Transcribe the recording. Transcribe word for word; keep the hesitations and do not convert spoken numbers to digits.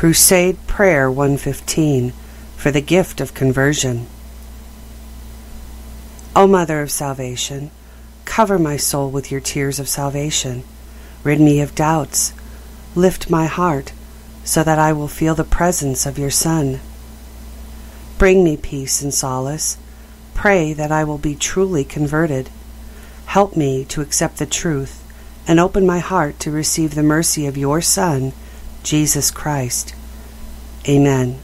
Crusade Prayer one fifteen for the gift of conversion. O Mother of Salvation, cover my soul with your tears of salvation. Rid me of doubts. Lift my heart so that I will feel the presence of your Son. Bring me peace and solace. Pray that I will be truly converted. Help me to accept the truth and open my heart to receive the mercy of your Son, Jesus Christ. Amen.